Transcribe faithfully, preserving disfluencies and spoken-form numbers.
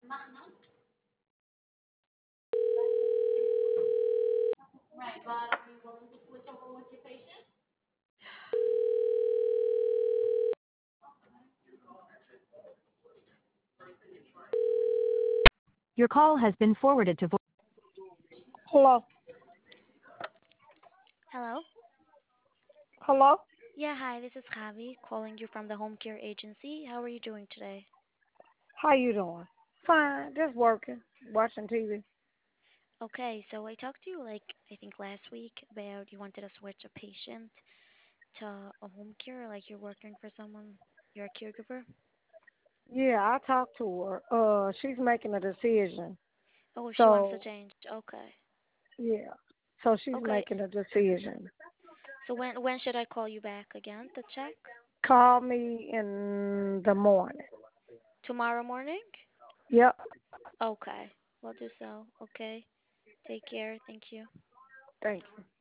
Your call has been forwarded to vo- Hello. Hello? Hello. Yeah, hi, this is Javi calling you from the home care agency. How are you doing today? How you doing? Fine. Just working, watching T V. Okay, so I talked to you like I think last week about you wanted to switch a patient to a home care, like you're working for someone, you're a caregiver. Yeah, I talked to her. Uh, she's making a decision. Oh, she wants to So change. Okay. yeah. So she's Okay. making a decision. So when when should I call you back again to check? Call me in the morning. Tomorrow morning? Yep. Okay. We'll do so. Okay. Take care. Thank you. Thank you.